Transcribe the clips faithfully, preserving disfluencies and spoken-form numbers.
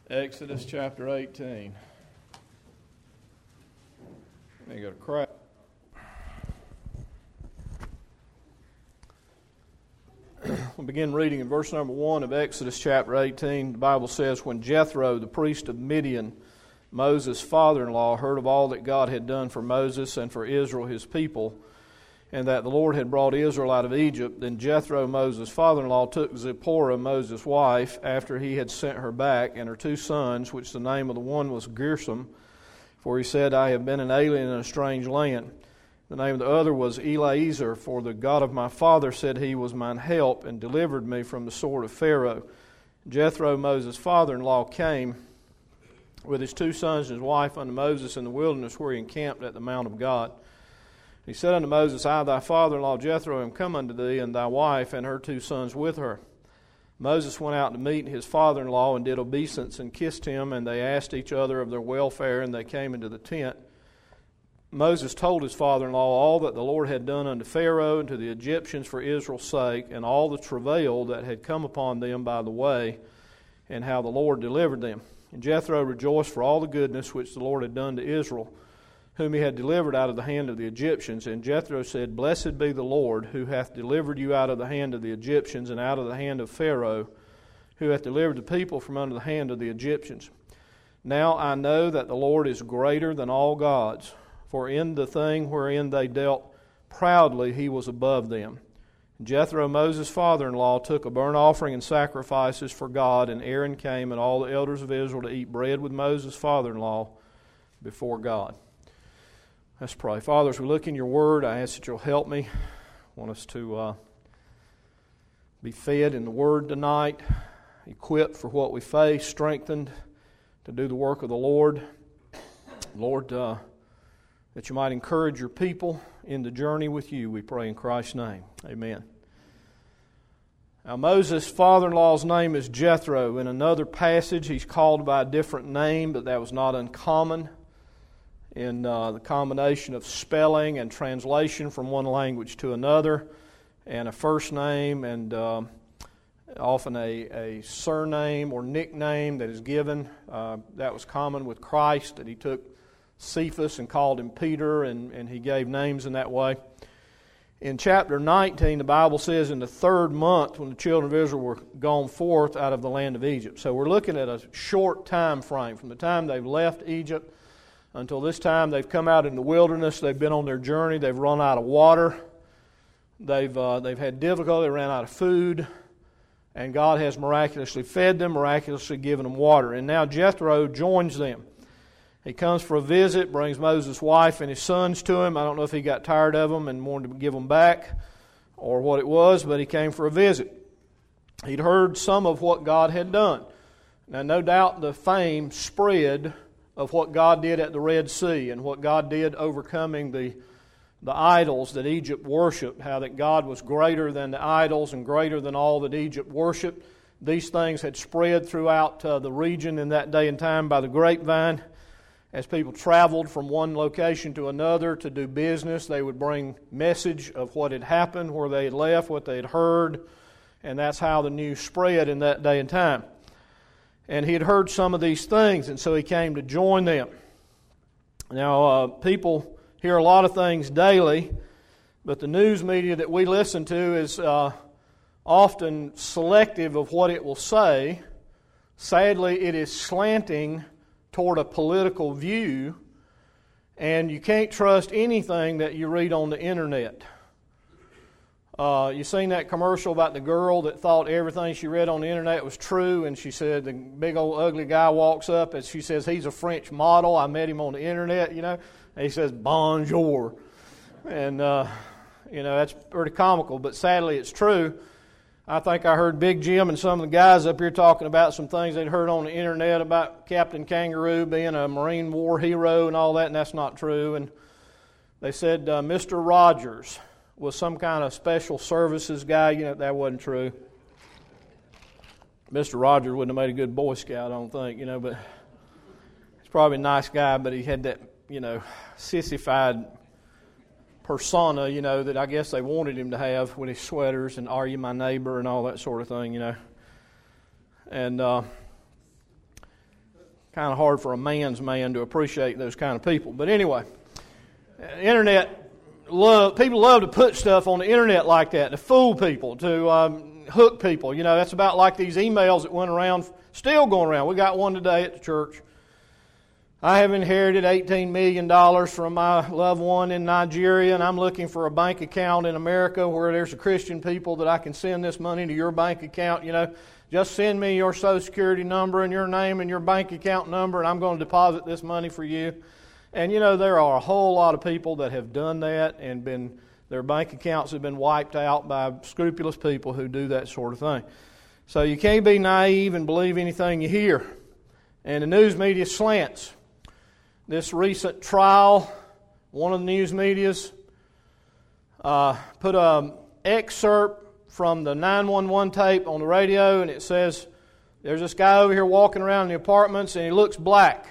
Exodus chapter eighteen. Let me go to crap. We'll begin reading in verse number one of Exodus chapter eighteen. The Bible says, "When Jethro, the priest of Midian, Moses' father-in-law, heard of all that God had done for Moses and for Israel his people, and that the Lord had brought Israel out of Egypt, then Jethro, Moses' father-in-law, took Zipporah, Moses' wife, after he had sent her back, and her two sons, which the name of the one was Gershom, for he said, I have been an alien in a strange land. The name of the other was Eliezer, for the God of my father said he was mine help, and delivered me from the sword of Pharaoh. Jethro, Moses' father-in-law, came with his two sons and his wife unto Moses in the wilderness, where he encamped at the Mount of God. He said unto Moses, I, thy father-in-law Jethro, am come unto thee, and thy wife and her two sons with her. Moses went out to meet his father-in-law, and did obeisance, and kissed him, and they asked each other of their welfare, and they came into the tent. Moses told his father-in-law all that the Lord had done unto Pharaoh and to the Egyptians for Israel's sake, and all the travail that had come upon them by the way, and how the Lord delivered them. And Jethro rejoiced for all the goodness which the Lord had done to Israel, whom he had delivered out of the hand of the Egyptians. And Jethro said, Blessed be the Lord, who hath delivered you out of the hand of the Egyptians, and out of the hand of Pharaoh, who hath delivered the people from under the hand of the Egyptians. Now I know that the Lord is greater than all gods, for in the thing wherein they dealt proudly he was above them. Jethro, Moses' father-in-law, took a burnt offering and sacrifices for God, and Aaron came and all the elders of Israel to eat bread with Moses' father-in-law before God. Let's pray. Father, as we look in your word, I ask that you'll help me. I want us to uh, be fed in the word tonight, equipped for what we face, strengthened to do the work of the Lord. Lord, uh, that you might encourage your people in the journey with you, we pray in Christ's name. Amen. Now, Moses' father-in-law's name is Jethro. In another passage, he's called by a different name, but that was not uncommon in uh, the combination of spelling and translation from one language to another, and a first name and uh, often a, a surname or nickname that is given. Uh, that was common with Christ, that he took Cephas and called him Peter, and, and he gave names in that way. In chapter nineteen, the Bible says, in the third month when the children of Israel were gone forth out of the land of Egypt. So we're looking at a short time frame. From the time they've left Egypt until this time, they've come out in the wilderness, they've been on their journey, they've run out of water, they've uh, they've had difficulty, they ran out of food, and God has miraculously fed them, miraculously given them water. And now Jethro joins them. He comes for a visit, brings Moses' wife and his sons to him. I don't know if he got tired of them and wanted to give them back or what it was, but he came for a visit. He'd heard some of what God had done. Now, no doubt the fame spread of what God did at the Red Sea and what God did overcoming the, the idols that Egypt worshipped, how that God was greater than the idols and greater than all that Egypt worshipped. These things had spread throughout uh, the region in that day and time by the grapevine. As people traveled from one location to another to do business, they would bring message of what had happened, where they had left, what they had heard, and that's how the news spread in that day and time. And he had heard some of these things, and so he came to join them. Now, uh, people hear a lot of things daily, but the news media that we listen to is uh, often selective of what it will say. Sadly, it is slanting toward a political view, and you can't trust anything that you read on the internet. Uh, you seen that commercial about the girl that thought everything she read on the internet was true, and she said the big old ugly guy walks up and she says, he's a French model, I met him on the internet, you know, and he says, bonjour. And, uh, you know, that's pretty comical, but sadly it's true. I think I heard Big Jim and some of the guys up here talking about some things they'd heard on the internet about Captain Kangaroo being a Marine War hero and all that, and that's not true. And they said uh, Mister Rogers was some kind of special services guy. You know, that wasn't true. Mister Rogers wouldn't have made a good Boy Scout, I don't think, you know, but he's probably a nice guy, but he had that, you know, sissified persona, you know, that I guess they wanted him to have with his sweaters and "Are you my neighbor?" and all that sort of thing, you know. And uh, kind of hard for a man's man to appreciate those kind of people. But anyway, internet, love, people love to put stuff on the internet like that, to fool people, to um, hook people. You know, that's about like these emails that went around, still going around. We got one today at the church. I have inherited eighteen million dollars from my loved one in Nigeria, and I'm looking for a bank account in America where there's a Christian people that I can send this money to your bank account. You know, just send me your Social Security number and your name and your bank account number, and I'm going to deposit this money for you. And, you know, there are a whole lot of people that have done that and been their bank accounts have been wiped out by scrupulous people who do that sort of thing. So you can't be naive and believe anything you hear. And the news media slants. This recent trial, one of the news medias uh, put an excerpt from the nine one one tape on the radio, and it says, there's this guy over here walking around the apartments, and he looks black.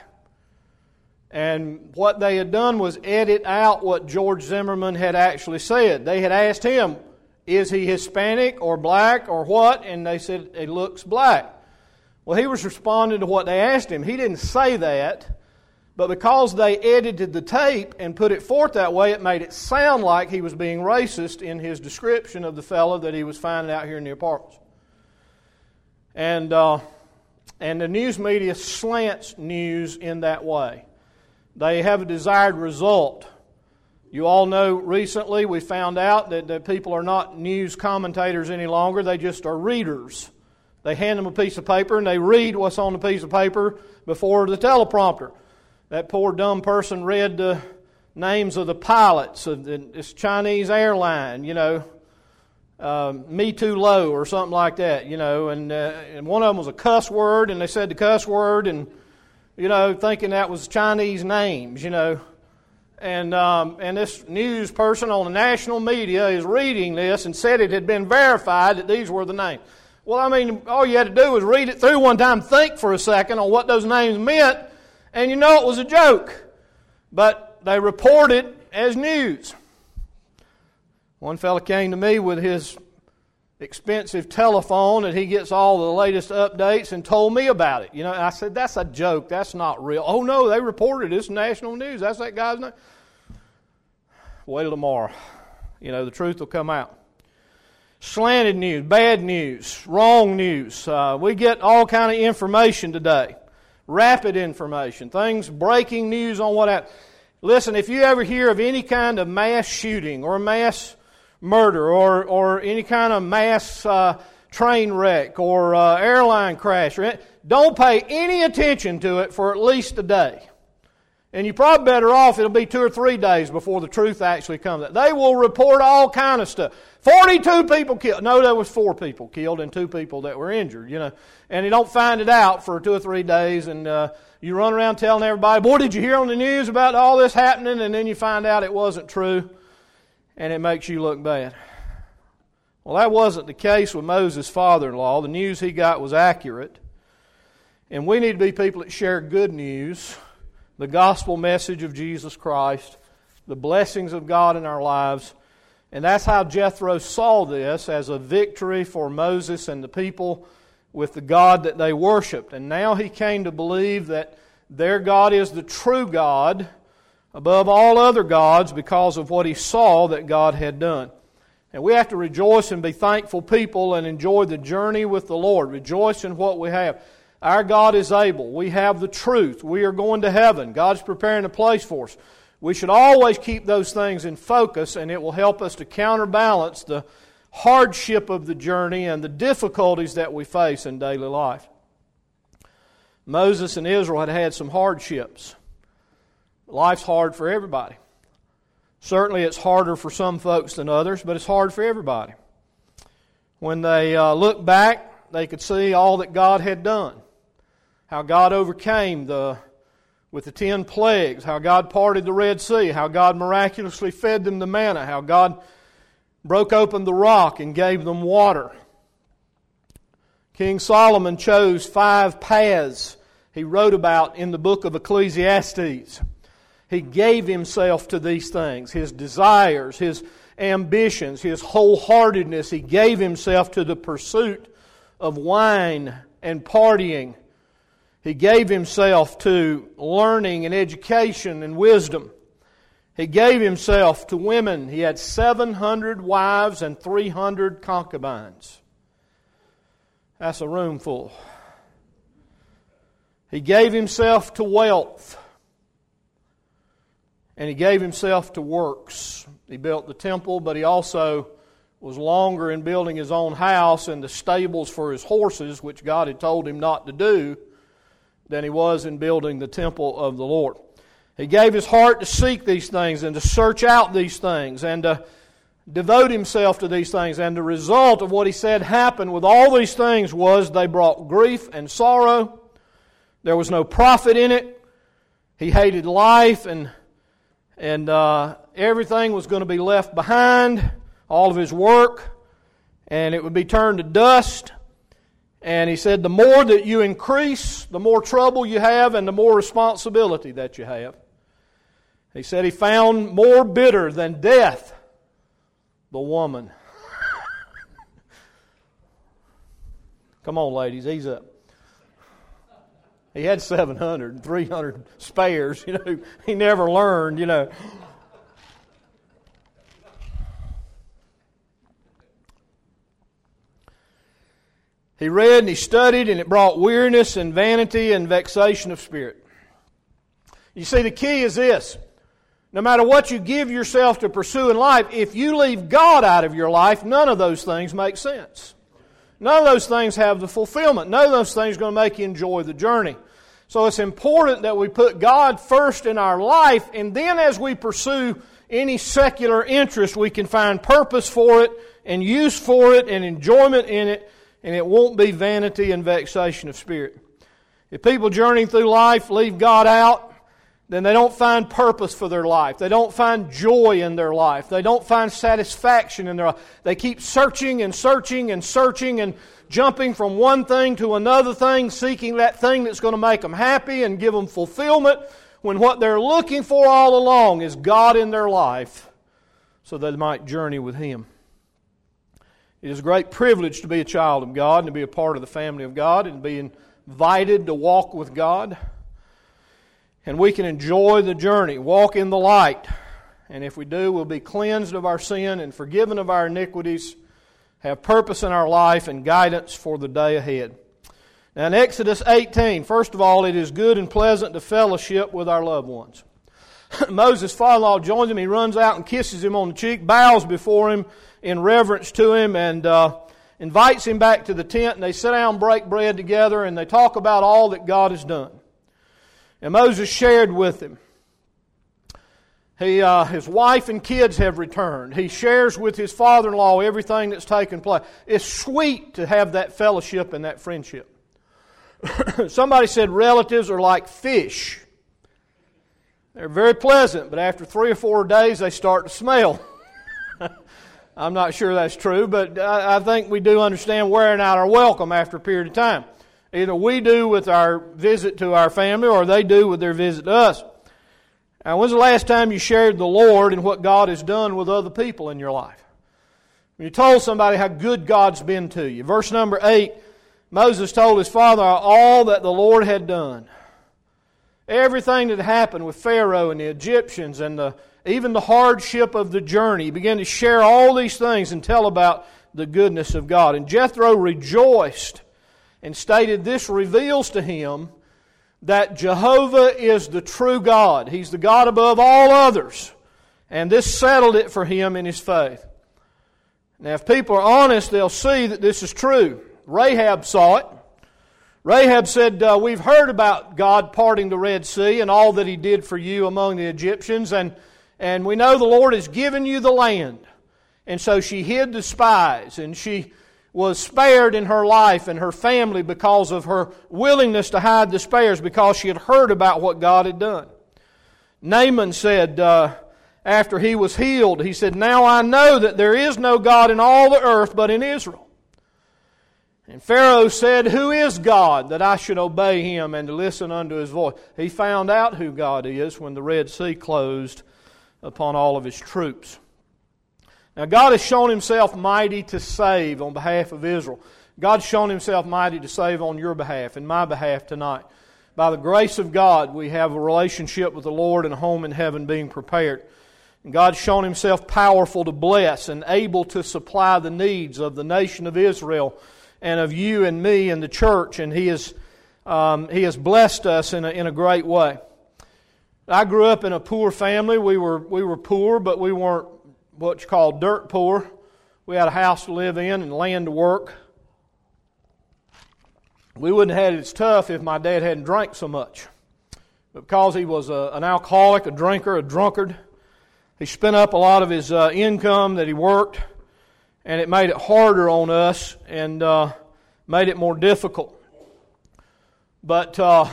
And what they had done was edit out what George Zimmerman had actually said. They had asked him, is he Hispanic or black or what? And they said, he looks black. Well, he was responding to what they asked him. He didn't say that. But because they edited the tape and put it forth that way, it made it sound like he was being racist in his description of the fellow that he was finding out here in the apartments. And uh, and the news media slants news in that way. They have a desired result. You all know recently we found out that, that people are not news commentators any longer. They just are readers. They hand them a piece of paper and they read what's on the piece of paper before the teleprompter. That poor dumb person read the names of the pilots of this Chinese airline, you know, um, Me Too Low or something like that, you know, and, uh, and one of them was a cuss word, and they said the cuss word, and, you know, thinking that was Chinese names, you know. And um, and this news person on the national media is reading this and said it had been verified that these were the names. Well, I mean, all you had to do was read it through one time, think for a second on what those names meant, and you know it was a joke. But they report it as news. One fellow came to me with his expensive telephone and he gets all the latest updates and told me about it. You know, and I said, that's a joke. That's not real. Oh, no, they reported it. It's national news. That's that guy's name. Wait till tomorrow. You know, the truth will come out. Slanted news, bad news, wrong news. Uh, we get all kind of information today. Rapid information, things, breaking news on what happened. Listen, if you ever hear of any kind of mass shooting or mass murder or or any kind of mass uh, train wreck or uh, airline crash, or don't pay any attention to it for at least a day. And you're probably better off, it'll be two or three days before the truth actually comes out. They will report all kind of stuff. forty-two people killed. No, there was four people killed and two people that were injured, you know. And you don't find it out for two or three days, and uh, you run around telling everybody, boy, did you hear on the news about all this happening? And then you find out it wasn't true, and it makes you look bad. Well, that wasn't the case with Moses' father-in-law. The news he got was accurate. And we need to be people that share good news, the gospel message of Jesus Christ, the blessings of God in our lives. And that's how Jethro saw this, as a victory for Moses and the people with the God that they worshiped. And now he came to believe that their God is the true God above all other gods because of what he saw that God had done. And we have to rejoice and be thankful people and enjoy the journey with the Lord. Rejoice in what we have. Our God is able. We have the truth. We are going to heaven. God's preparing a place for us. We should always keep those things in focus, and it will help us to counterbalance the hardship of the journey and the difficulties that we face in daily life. Moses and Israel had had some hardships. Life's hard for everybody. Certainly it's harder for some folks than others, but it's hard for everybody. When they uh, look back, they could see all that God had done. How God overcame the with the ten plagues, how God parted the Red Sea, how God miraculously fed them the manna, how God broke open the rock and gave them water. King Solomon chose five paths he wrote about in the book of Ecclesiastes. He gave himself to these things, his desires, his ambitions, his wholeheartedness. He gave himself to the pursuit of wine and partying. He gave Himself to learning and education and wisdom. He gave Himself to women. He had seven hundred wives and three hundred concubines. That's a room full. He gave Himself to wealth. And He gave Himself to works. He built the temple, but He also was longer in building His own house and the stables for His horses, which God had told Him not to do, than He was in building the temple of the Lord. He gave His heart to seek these things and to search out these things and to devote Himself to these things. And the result of what He said happened with all these things was they brought grief and sorrow. There was no profit in it. He hated life, and and uh, everything was going to be left behind, all of His work, and it would be turned to dust. And He said, the more that you increase, the more trouble you have and the more responsibility that you have. He said He found more bitter than death the woman. Come on, ladies, ease up. He had seven hundred, three hundred spares, you know. He never learned, you know. He read and he studied, and it brought weariness and vanity and vexation of spirit. You see, the key is this. No matter what you give yourself to pursue in life, if you leave God out of your life, none of those things make sense. None of those things have the fulfillment. None of those things are going to make you enjoy the journey. So it's important that we put God first in our life, and then as we pursue any secular interest, we can find purpose for it and use for it and enjoyment in it, and it won't be vanity and vexation of spirit. If people journeying through life leave God out, then they don't find purpose for their life. They don't find joy in their life. They don't find satisfaction in their life. They keep searching and searching and searching and jumping from one thing to another thing, seeking that thing that's going to make them happy and give them fulfillment, when what they're looking for all along is God in their life so they might journey with Him. It is a great privilege to be a child of God and to be a part of the family of God and be invited to walk with God. And we can enjoy the journey, walk in the light. And if we do, we'll be cleansed of our sin and forgiven of our iniquities, have purpose in our life and guidance for the day ahead. Now in Exodus eighteen, first of all, it is good and pleasant to fellowship with our loved ones. Moses' father-in-law joins him. He runs out and kisses him on the cheek, bows before him in reverence to him, and uh, invites him back to the tent. And they sit down and break bread together, and they talk about all that God has done. And Moses shared with him. He, uh, his wife and kids have returned. He shares with his father-in-law everything that's taken place. It's sweet to have that fellowship and that friendship. Somebody said relatives are like fish. They're very pleasant, but after three or four days they start to smell. I'm not sure that's true, but I, I think we do understand wearing out our welcome after a period of time. Either we do with our visit to our family or they do with their visit to us. Now, when's the last time you shared the Lord and what God has done with other people in your life? When you told somebody how good God's been to you. Verse number eight, Moses told his father all that the Lord had done. Everything that happened with Pharaoh and the Egyptians and the, even the hardship of the journey. He began to share all these things and tell about the goodness of God. And Jethro rejoiced and stated this reveals to him that Jehovah is the true God. He's the God above all others. And this settled it for him in his faith. Now, if people are honest, they'll see that this is true. Rahab saw it. Rahab said, uh, we've heard about God parting the Red Sea and all that He did for you among the Egyptians, and, and we know the Lord has given you the land. And so she hid the spies, and she was spared in her life and her family because of her willingness to hide the spares, because she had heard about what God had done. Naaman said, uh, after he was healed, he said, now I know that there is no God in all the earth but in Israel. And Pharaoh said, who is God that I should obey Him and to listen unto His voice? He found out who God is when the Red Sea closed upon all of His troops. Now God has shown Himself mighty to save on behalf of Israel. God's shown Himself mighty to save on your behalf and my behalf tonight. By the grace of God, we have a relationship with the Lord and a home in heaven being prepared. And God's shown Himself powerful to bless and able to supply the needs of the nation of Israel and of you and me and the church. And He has, um, He has blessed us in a, in a great way. I grew up in a poor family. We were we were poor, but we weren't what you call dirt poor. We had a house to live in and land to work. We wouldn't have had it as tough if my dad hadn't drank so much. But because he was a, an alcoholic, a drinker, a drunkard, he spent up a lot of his uh, income that he worked, and it made it harder on us and uh, made it more difficult. But uh,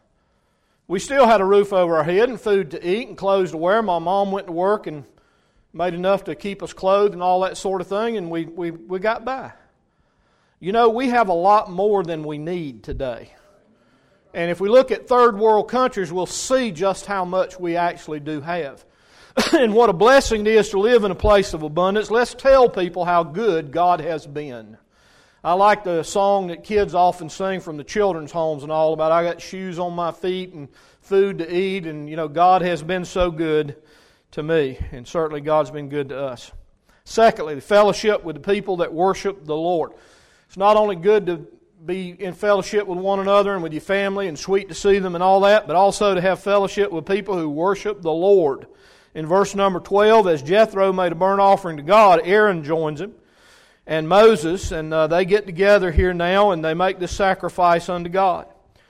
we still had a roof over our head and food to eat and clothes to wear. My mom went to work and made enough to keep us clothed and all that sort of thing, and we, we, we got by. You know, we have a lot more than we need today. And if we look at third world countries, we'll see just how much we actually do have. And what a blessing it is to live in a place of abundance. Let's tell people how good God has been. I like the song that kids often sing from the children's homes and all about, I got shoes on my feet and food to eat, and, you know, God has been so good to me. And certainly God's been good to us. Secondly, the fellowship with the people that worship the Lord. It's not only good to be in fellowship with one another and with your family and sweet to see them and all that, but also to have fellowship with people who worship the Lord. In verse number twelve, as Jethro made a burnt offering to God, Aaron joins him and Moses, and uh, they get together here now and they make this sacrifice unto God.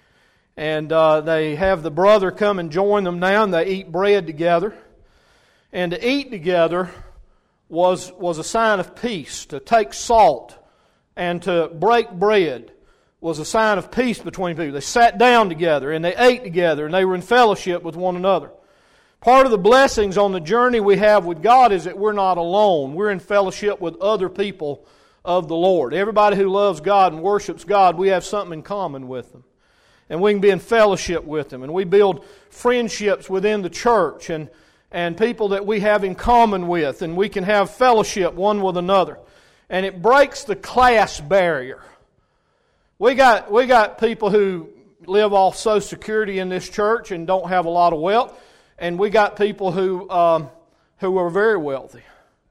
And uh, they have the brother come and join them now, and they eat bread together. And to eat together was, was a sign of peace. To take salt and to break bread was a sign of peace between people. They sat down together and they ate together and they were in fellowship with one another. Part of the blessings on the journey we have with God is that we're not alone. We're in fellowship with other people of the Lord. Everybody who loves God and worships God, we have something in common with them. And we can be in fellowship with them. And we build friendships within the church and, and people that we have in common with. And we can have fellowship one with another. And it breaks the class barrier. We got we got people who live off Social Security in this church and don't have a lot of wealth, and we got people who um, who are very wealthy.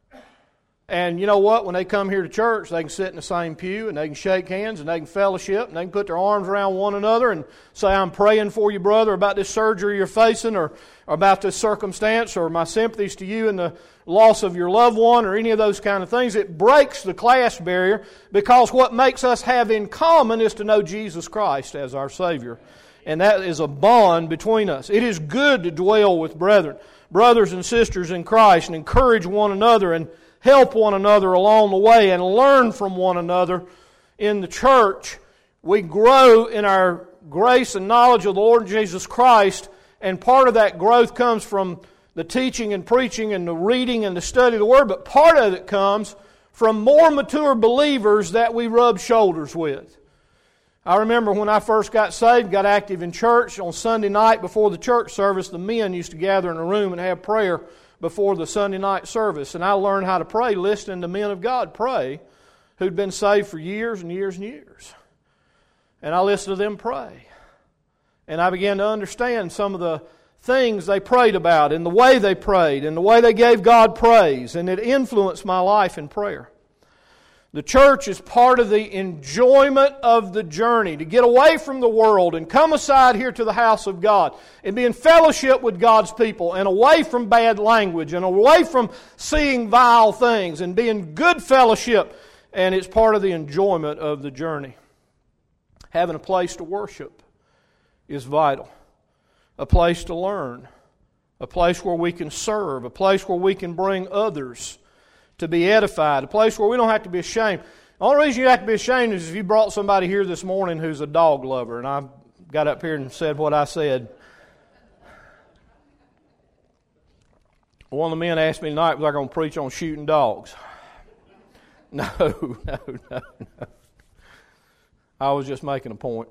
And you know what? When they come here to church, they can sit in the same pew and they can shake hands and they can fellowship and they can put their arms around one another and say, I'm praying for you, brother, about this surgery you're facing or, or about this circumstance, or my sympathies to you in the loss of your loved one, or any of those kind of things. It breaks the class barrier, because what makes us have in common is to know Jesus Christ as our Savior. And that is a bond between us. It is good to dwell with brethren, brothers and sisters in Christ, and encourage one another and help one another along the way and learn from one another in the church. We grow in our grace and knowledge of the Lord Jesus Christ, and part of that growth comes from the teaching and preaching and the reading and the study of the Word, but part of it comes from more mature believers that we rub shoulders with. I remember when I first got saved, got active in church, on Sunday night before the church service, the men used to gather in a room and have prayer before the Sunday night service. And I learned how to pray listening to men of God pray who'd been saved for years and years and years. And I listened to them pray. And I began to understand some of the things they prayed about and the way they prayed and the way they gave God praise. And it influenced my life in prayer. The church is part of the enjoyment of the journey, to get away from the world and come aside here to the house of God and be in fellowship with God's people and away from bad language and away from seeing vile things and be in good fellowship. And it's part of the enjoyment of the journey. Having a place to worship is vital. A place to learn. A place where we can serve. A place where we can bring others to be edified, a place where we don't have to be ashamed. The only reason you have to be ashamed is if you brought somebody here this morning who's a dog lover, and I got up here and said what I said. One of the men asked me tonight, was I going to preach on shooting dogs? No, no, no, no. I was just making a point.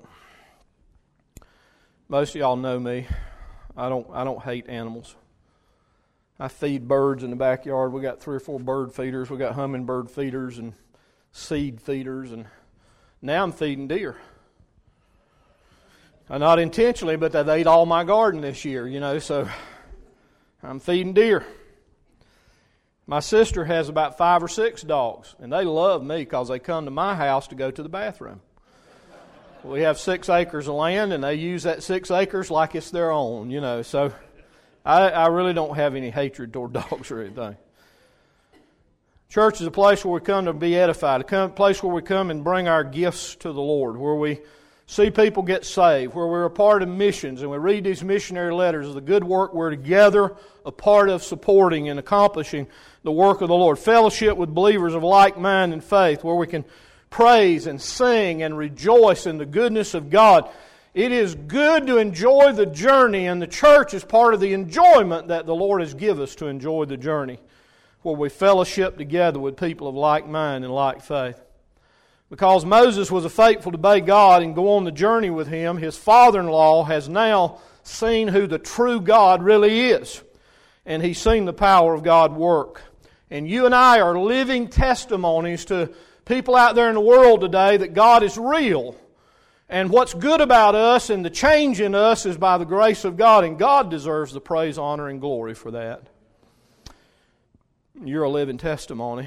Most of y'all know me. I don't, I don't hate animals. I feed birds in the backyard. We got three or four bird feeders. We got hummingbird feeders and seed feeders, and now I'm feeding deer. Uh, not intentionally, but they've ate all my garden this year, you know, so I'm feeding deer. My sister has about five or six dogs, and they love me because they come to my house to go to the bathroom. We have six acres of land, and they use that six acres like it's their own, you know. So I, I really don't have any hatred toward dogs or anything. Church is a place where we come to be edified, a place where we come and bring our gifts to the Lord, where we see people get saved, where we're a part of missions, and we read these missionary letters of the good work we're together a part of supporting and accomplishing the work of the Lord. Fellowship with believers of like mind and faith, where we can praise and sing and rejoice in the goodness of God. It is good to enjoy the journey, and the church is part of the enjoyment that the Lord has given us to enjoy the journey, where we fellowship together with people of like mind and like faith. Because Moses was faithful to obey God and go on the journey with Him, his father-in-law has now seen who the true God really is. And he's seen the power of God work. And you and I are living testimonies to people out there in the world today that God is real. And what's good about us and the change in us is by the grace of God. And God deserves the praise, honor, and glory for that. You're a living testimony.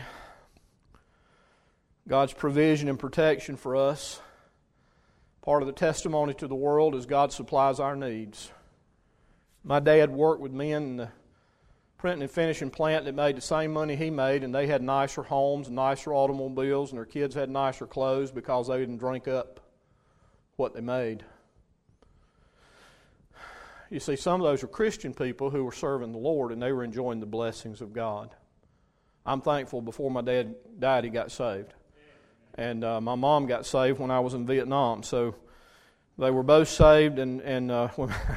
God's provision and protection for us. Part of the testimony to the world is God supplies our needs. My dad worked with men in the printing and finishing plant that made the same money he made, and they had nicer homes and nicer automobiles, and their kids had nicer clothes because they didn't drink up what they made. You see, some of those were Christian people who were serving the Lord, and they were enjoying the blessings of God. I'm thankful before my dad died, he got saved. And uh, my mom got saved when I was in Vietnam. So they were both saved, and, and uh,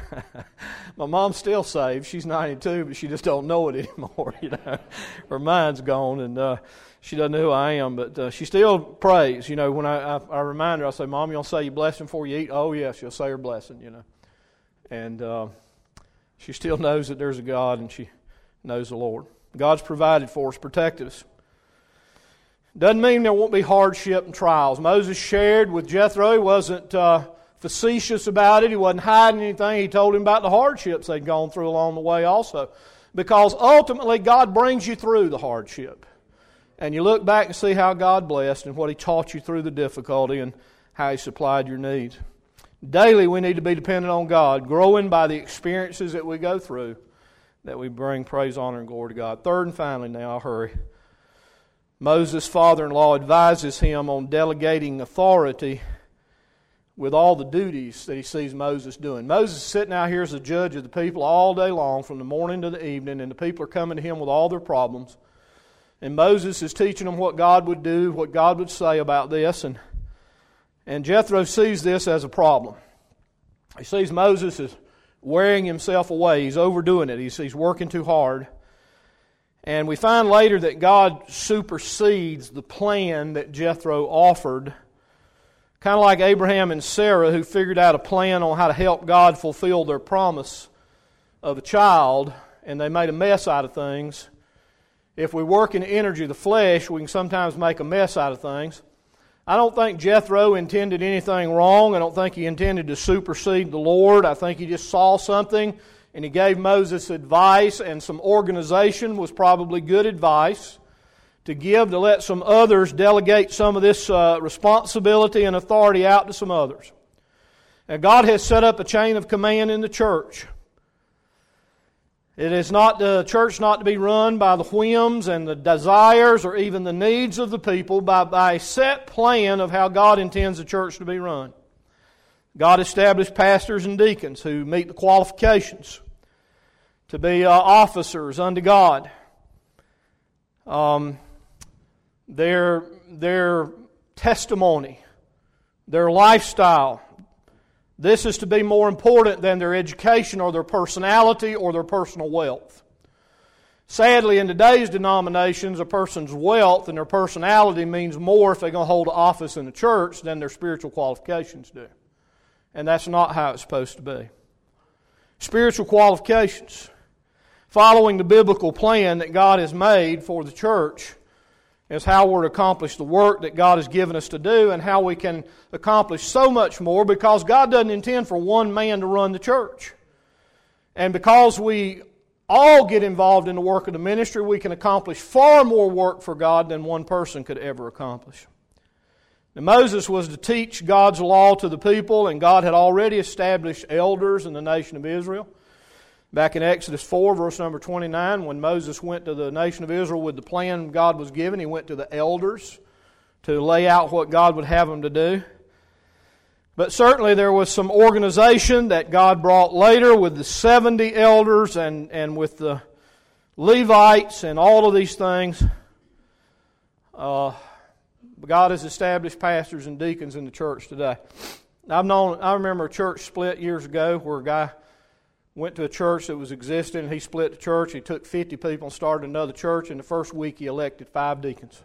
my mom's still saved. She's ninety-two, but she just don't know it anymore. You know, her mind's gone, and uh, she doesn't know who I am. But uh, she still prays. You know, when I, I, I remind her, I say, "Mom, you'll say your blessing before you eat." Oh yes, she'll say her blessing. You know, and uh, she still knows that there's a God, and she knows the Lord. God's provided for us, protected us. Doesn't mean there won't be hardship and trials. Moses shared with Jethro. He wasn't uh, facetious about it. He wasn't hiding anything. He told him about the hardships they'd gone through along the way also. Because ultimately God brings you through the hardship. And you look back and see how God blessed and what He taught you through the difficulty and how He supplied your needs. Daily we need to be dependent on God, growing by the experiences that we go through, that we bring praise, honor, and glory to God. Third and finally, now I'll hurry. Moses' father-in-law advises him on delegating authority with all the duties that he sees Moses doing. Moses is sitting out here as a judge of the people all day long, from the morning to the evening, and the people are coming to him with all their problems. And Moses is teaching them what God would do, what God would say about this. And, and Jethro sees this as a problem. He sees Moses as wearing himself away. He's overdoing it. He's, he's working too hard. And we find later that God supersedes the plan that Jethro offered. Kind of like Abraham and Sarah, who figured out a plan on how to help God fulfill their promise of a child, and they made a mess out of things. If we work in the energy of the flesh, we can sometimes make a mess out of things. I don't think Jethro intended anything wrong. I don't think he intended to supersede the Lord. I think he just saw something, and he gave Moses advice, and some organization was probably good advice to give, to let some others delegate some of this uh, responsibility and authority out to some others. Now, God has set up a chain of command in the church. It is not the church not to be run by the whims and the desires or even the needs of the people, by, by a set plan of how God intends the church to be run. God established pastors and deacons who meet the qualifications to be uh, officers unto God. Um, their, their testimony, their lifestyle, this is to be more important than their education or their personality or their personal wealth. Sadly, in today's denominations, a person's wealth and their personality means more if they're going to hold an office in the church than their spiritual qualifications do. And that's not how it's supposed to be. Spiritual qualifications, following the biblical plan that God has made for the church, is how we're to accomplish the work that God has given us to do and how we can accomplish so much more, because God doesn't intend for one man to run the church. And because we all get involved in the work of the ministry, we can accomplish far more work for God than one person could ever accomplish. Now, Moses was to teach God's law to the people, and God had already established elders in the nation of Israel. Back in Exodus four, verse number twenty-nine, when Moses went to the nation of Israel with the plan God was given, he went to the elders to lay out what God would have them to do. But certainly there was some organization that God brought later with the seventy elders and, and with the Levites and all of these things. Uh, God has established pastors and deacons in the church today. I've known. I remember a church split years ago where a guy went to a church that was existing, and he split the church. He took fifty people and started another church. In the first week, he elected five deacons.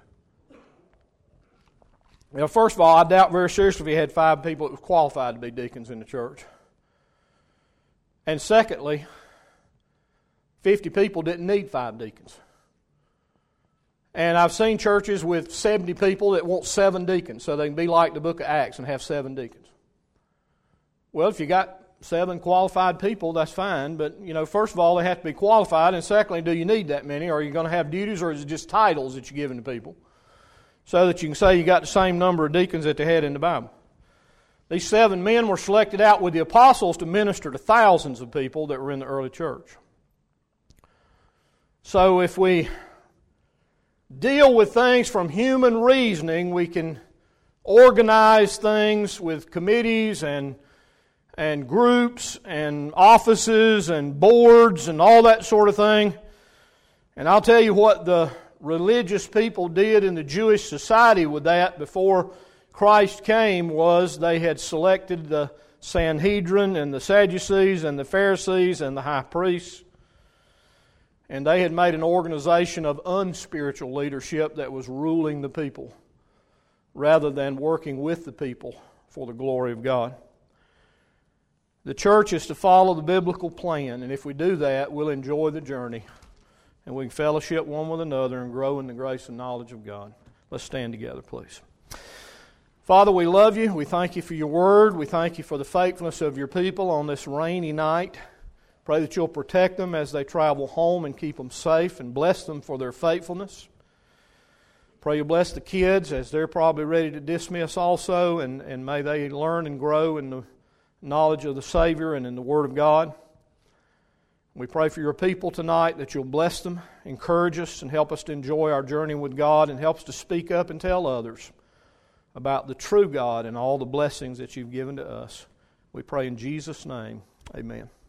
Now, first of all, I doubt very seriously if he had five people that were qualified to be deacons in the church. And secondly, fifty people didn't need five deacons. And I've seen churches with seventy people that want seven deacons, so they can be like the book of Acts and have seven deacons. Well, if you got seven qualified people, that's fine. But, you know, first of all, they have to be qualified. And secondly, do you need that many? Are you going to have duties, or is it just titles that you're giving to people so that you can say you got the same number of deacons that they had in the Bible? These seven men were selected out with the apostles to minister to thousands of people that were in the early church. So if we deal with things from human reasoning, we can organize things with committees and and groups and offices and boards and all that sort of thing. And I'll tell you what the religious people did in the Jewish society with that before Christ came was they had selected the Sanhedrin and the Sadducees and the Pharisees and the high priests. And they had made an organization of unspiritual leadership that was ruling the people rather than working with the people for the glory of God. The church is to follow the biblical plan, and if we do that, we'll enjoy the journey, and we can fellowship one with another and grow in the grace and knowledge of God. Let's stand together, please. Father, we love you. We thank you for your word. We thank you for the faithfulness of your people on this rainy night. Pray that you'll protect them as they travel home and keep them safe, and bless them for their faithfulness. Pray you bless the kids as they're probably ready to dismiss also, and, and may they learn and grow in the knowledge of the Savior and in the Word of God. We pray for your people tonight that you'll bless them, encourage us, and help us to enjoy our journey with God, and help us to speak up and tell others about the true God and all the blessings that you've given to us. We pray in Jesus' name. Amen.